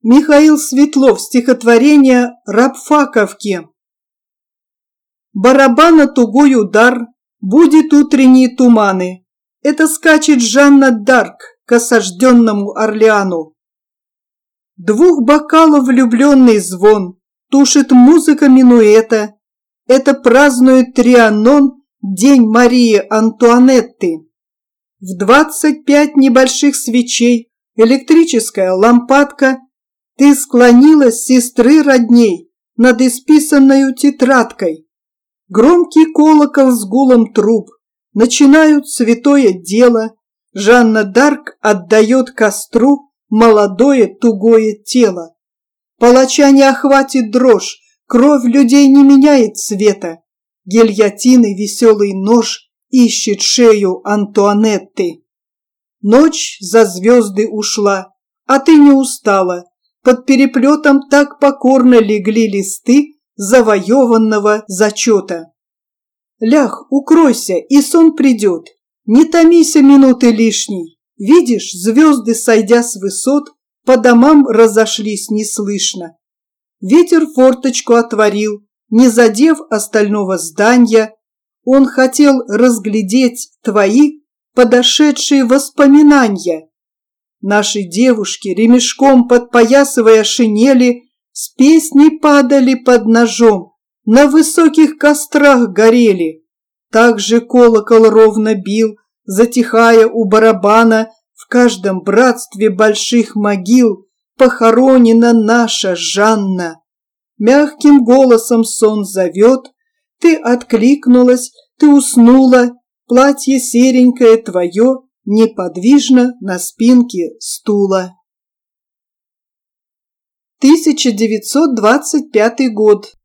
Михаил Светлов, стихотворение рабфаковки. Барабана тугой удар, будет утренние туманы. Это скачет Жанна д'Арк к осажденному Орлеану. Двух бокалов влюбленный звон тушит музыка минуэта. Это празднует Трианон день Марии Антуанетты. В 25 небольших свечей электрическая лампадка. Ты склонилась сестры родней над исписанною тетрадкой. Громкий колокол с гулом труб начинают святое дело. Жанна д'Арк отдает костру молодое тугое тело. Палача не охватит дрожь, кровь людей не меняет цвета. Гильотины веселый нож ищет шею Антуанетты. Ночь за звезды ушла, а ты не устала. Под переплетом так покорно легли листы завоеванного зачета. Ляг, укройся, и сон придет. Не томися минуты лишней. Видишь, звезды, сойдя с высот, по домам разошлись неслышно. Ветер форточку отворил, не задев остального здания. Он хотел разглядеть твои подошедшие воспоминания. Наши девушки, ремешком подпоясывая шинели, с песней падали под ножом, на высоких кострах горели. Так же колокол ровно бил, затихая у барабана, в каждом братстве больших могил похоронена наша Жанна. Мягким голосом сон зовет, ты откликнулась, ты уснула, платье серенькое твое неподвижно на спинке стула. 1925 год.